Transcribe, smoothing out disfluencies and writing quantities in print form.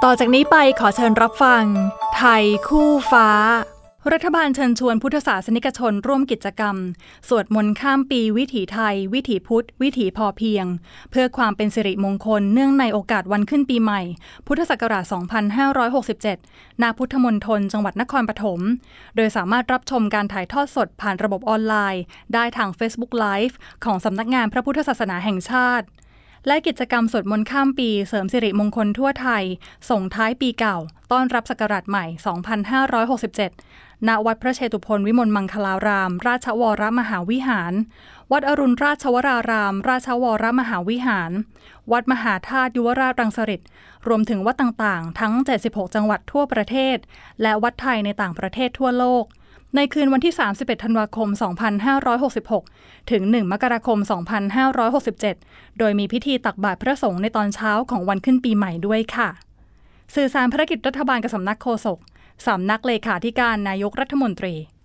ต่อจากนี้ไปขอเชิญรับฟังไทยคู่ฟ้ารัฐบาลเชิญชวนพุทธศาสนิกชนร่วมกิจกรรมสวดมนต์ข้ามปีวิถีไทยวิถีพุทธวิถีพอเพียงเพื่อความเป็นสิริมงคลเนื่องในโอกาสวันขึ้นปีใหม่พุทธศักราช 2567 ณ พุทธมณฑลจังหวัดนครปฐมโดยสามารถรับชมการถ่ายทอดสดผ่านระบบออนไลน์ได้ทาง Facebook Live ของสำนักงานพระพุทธศาสนาแห่งชาติและกิจกรรมสวดมนต์ข้ามปีเสริมสิริมงคลทั่วไทยส่งท้ายปีเก่าต้อนรับศักราชใหม่ 2567 ณ วัดพระเชตุพนวิมลมังคลารามราชวรมหาวิหารวัดอรุณราชวรารามราชวรมหาวิหารวัดมหาธาตุยุวราชรังสฤษฎิรวมถึงวัดต่างๆทั้ง 76 จังหวัดทั่วประเทศและวัดไทยในต่างประเทศทั่วโลกในคืนวันที่ 31 ธันวาคม 2566 ถึง 1 มกราคม 2567 โดยมีพิธีตักบาตรพระสงฆ์ในตอนเช้าของวันขึ้นปีใหม่ด้วยค่ะสื่อสารภารกิจรัฐบาลกับสำนักโฆษกสำนักเลขาธิการนายกรัฐมนตรี